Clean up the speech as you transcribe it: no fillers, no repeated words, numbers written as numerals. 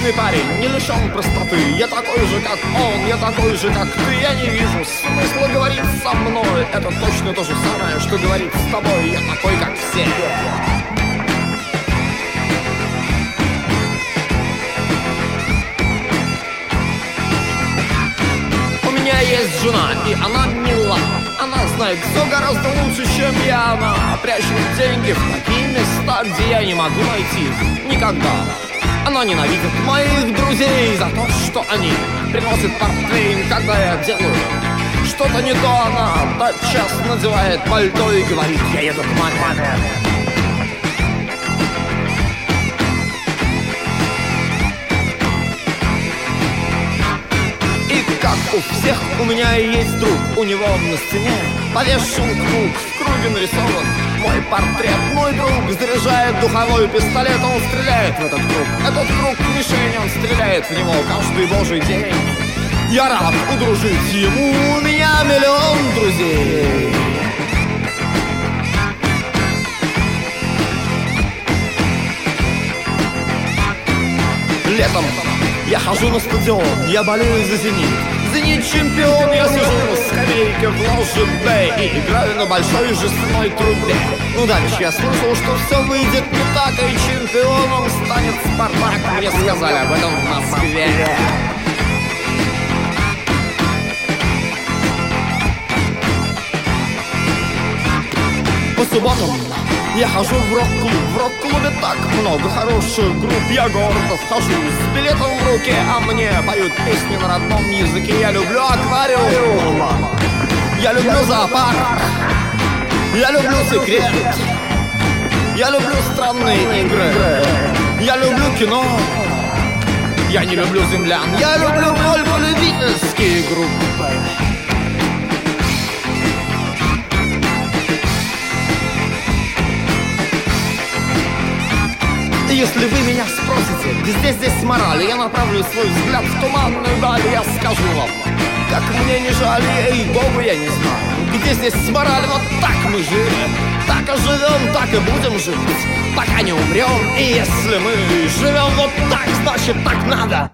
Обычный парень, не лишен простоты. Я такой же, как он, я такой же, как ты. Я не вижу смысла говорить со мной. Это точно то же самое, что говорить с тобой. Я такой, как все. У меня есть жена, и она мила. Она знает все гораздо лучше, чем я. Она прячет деньги в такие места, где я не могу найти их никогда. Она ненавидит моих друзей за то, что они приносят портвейн, когда я делаю что-то не то. Она тотчас надевает пальто и говорит: я еду к маме. Как у всех, у меня есть друг. У него на стене повешен круг. В круге нарисован мой портрет. Мой друг заряжает духовой пистолет. Он стреляет в этот круг. Этот круг мишень, он стреляет в него каждый божий день. Я рад удружить ему. У меня миллион друзей. Летом я хожу на стадион, я болею за «Зенит». «Зенит» чемпион, я сижу на скамейке в ложе Б и играю на большой жестяной трубе. Ну дальше я слышал, что все выйдет не так, и чемпионом станет «Спартак». Мне сказали об этом в Москве. По субботам я хожу в рок-клуб. В рок-клубе так много хороших групп. Я гордо вхожу с билетом в руке, а мне поют песни на родном языке. Я люблю аквариум, я люблю зоопарк, я люблю секрет, я люблю странные игры, я люблю кино. Я не люблю землян, я люблю только любительские группы. Если вы меня спросите, где здесь мораль, я направлю свой взгляд в туманную даль. Я скажу вам, как мне не жаль, ей-богу, я не знаю, где здесь мораль. Вот так мы жили, так и живем, так и будем жить, пока не умрем. И если мы живем вот так, значит так надо.